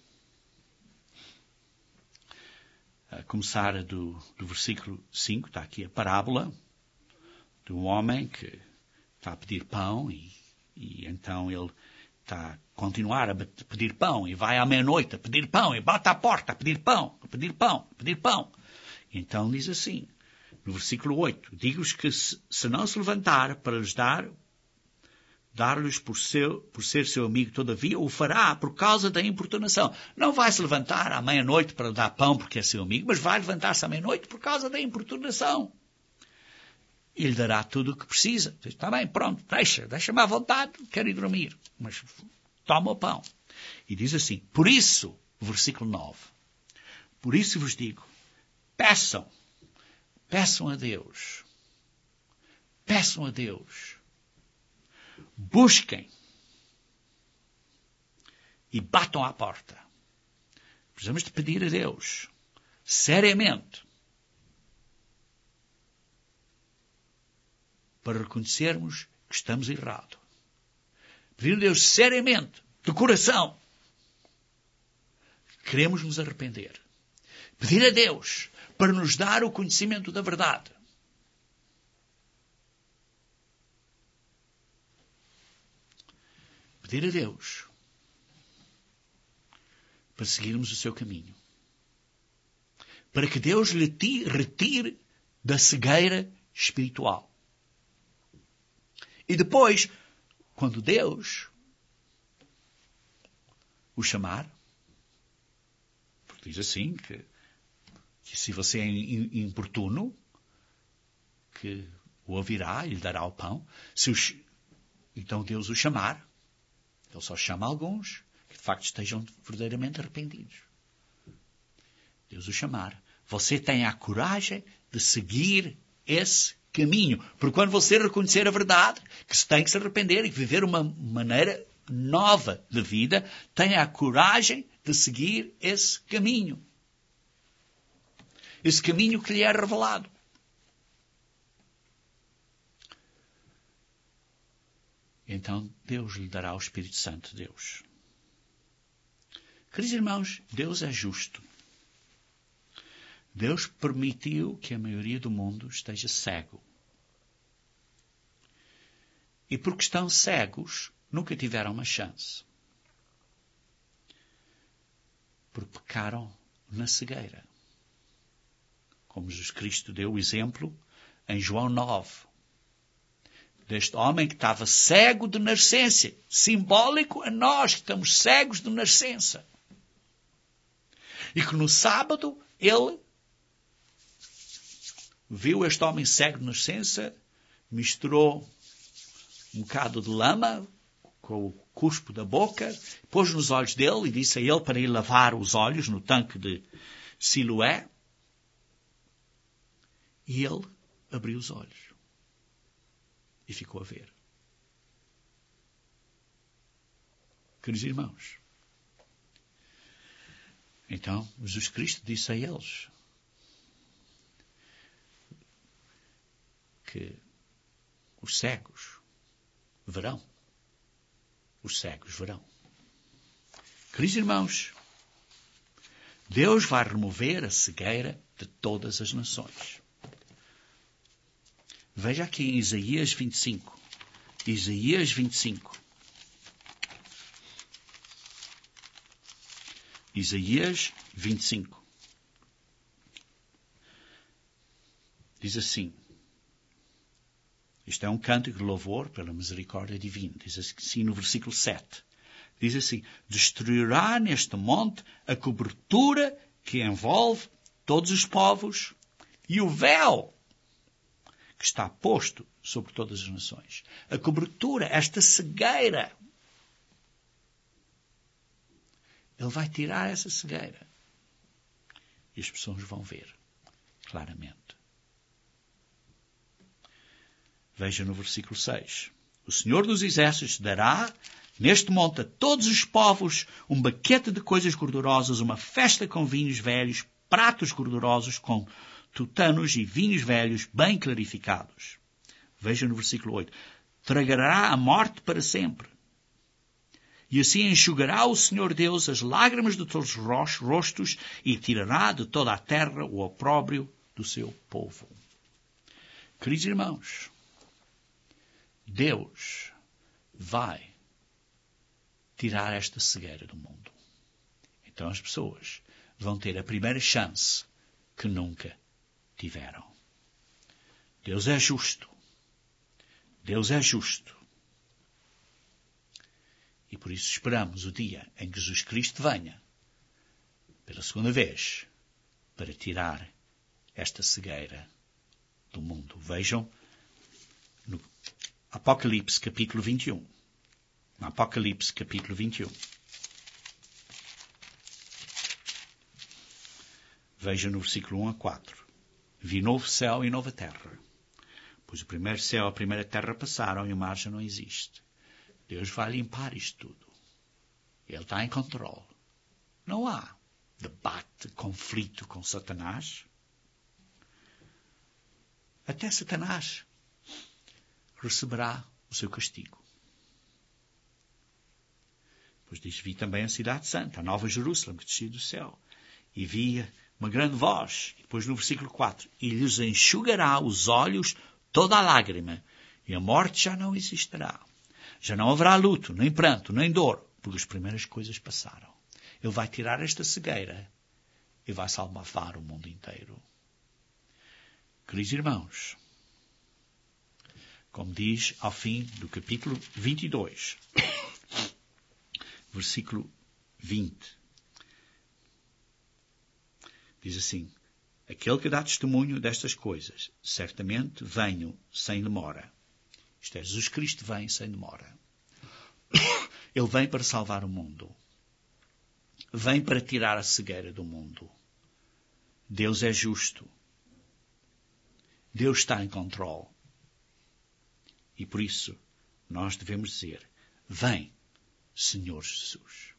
[SPEAKER 1] a começar do versículo 5, está aqui a parábola de um homem que está a pedir pão e então ele está a continuar a pedir pão e vai à meia-noite a pedir pão e bate à porta a pedir pão, a pedir pão, a pedir pão. E então diz assim, no versículo 8, digo-vos que se não se levantar para lhes dar-lhes por ser seu amigo, todavia o fará por causa da importunação. Não vai se levantar à meia-noite para lhe dar pão porque é seu amigo, mas vai levantar-se à meia-noite por causa da importunação. E lhe dará tudo o que precisa. Diz, está bem, pronto, deixa-me à vontade, quero ir dormir, mas toma o pão. E diz assim, por isso, versículo 9, por isso vos digo, peçam a Deus, busquem e batam à porta. Precisamos de pedir a Deus, seriamente, para reconhecermos que estamos errados. Pedir a Deus seriamente, de coração, que queremos nos arrepender. Pedir a Deus para nos dar o conhecimento da verdade. Pedir a Deus para seguirmos o seu caminho. Para que Deus lhe retire da cegueira espiritual. E depois, quando Deus o chamar, porque diz assim que se você é importuno, que o ouvirá e lhe dará o pão. Então Deus o chamar, Ele só chama alguns que de facto estejam verdadeiramente arrependidos. Deus o chamar. Você tem a coragem de seguir esse caminho. Porque quando você reconhecer a verdade, que se tem que se arrepender e viver uma maneira nova de vida, tenha a coragem de seguir esse caminho. Esse caminho que lhe é revelado. Então Deus lhe dará o Espírito Santo de Deus. Queridos irmãos, Deus é justo. Deus permitiu que a maioria do mundo esteja cego. E porque estão cegos, nunca tiveram uma chance. Porque pecaram na cegueira. Como Jesus Cristo deu o exemplo em João 9. Deste homem que estava cego de nascença. Simbólico a nós que estamos cegos de nascença. E que no sábado ele viu este homem cego de nascença, misturou um bocado de lama com o cuspo da boca, pôs nos olhos dele e disse a ele para ir lavar os olhos no tanque de Siloé. E ele abriu os olhos e ficou a ver. Queridos irmãos, então Jesus Cristo disse a eles que os cegos verão. Os cegos verão. Queridos irmãos, Deus vai remover a cegueira de todas as nações. Veja aqui em Isaías 25. Isaías 25. Isaías 25. Diz assim. Isto é um cântico de louvor pela misericórdia divina. Diz assim no versículo 7. Diz assim: destruirá neste monte a cobertura que envolve todos os povos e o véu que está posto sobre todas as nações. A cobertura, esta cegueira. Ele vai tirar essa cegueira. E as pessoas vão ver claramente. Veja no versículo 6. O Senhor dos Exércitos dará neste monte a todos os povos um banquete de coisas gordurosas, uma festa com vinhos velhos, pratos gordurosos com tutanos e vinhos velhos bem clarificados. Veja no versículo 8. Tragará a morte para sempre. E assim enxugará o Senhor Deus as lágrimas de todos os rostos e tirará de toda a terra o opróbrio do seu povo. Queridos irmãos, Deus vai tirar esta cegueira do mundo. Então as pessoas vão ter a primeira chance que nunca tiveram. Deus é justo. Deus é justo. E por isso esperamos o dia em que Jesus Cristo venha, pela segunda vez, para tirar esta cegueira do mundo. Vejam no Apocalipse capítulo 21. No Apocalipse capítulo 21. Vejam no versículo 1 a 4. Vi novo céu e nova terra. Pois o primeiro céu e a primeira terra passaram e o mar já não existe. Deus vai limpar isto tudo. Ele está em controle. Não há debate, conflito com Satanás. Até Satanás receberá o seu castigo. Depois diz, vi também a cidade santa, a nova Jerusalém, que descia do céu. E vi uma grande voz. E depois no versículo 4, e lhes enxugará os olhos toda a lágrima, e a morte já não existirá. Já não haverá luto, nem pranto, nem dor, porque as primeiras coisas passaram. Ele vai tirar esta cegueira e vai salvar o mundo inteiro. Queridos irmãos, como diz ao fim do capítulo 22, versículo 20, diz assim, aquele que dá testemunho destas coisas, certamente venho sem demora. Isto é, Jesus Cristo vem sem demora. Ele vem para salvar o mundo. Vem para tirar a cegueira do mundo. Deus é justo. Deus está em controle. E por isso nós devemos dizer, vem, Senhor Jesus.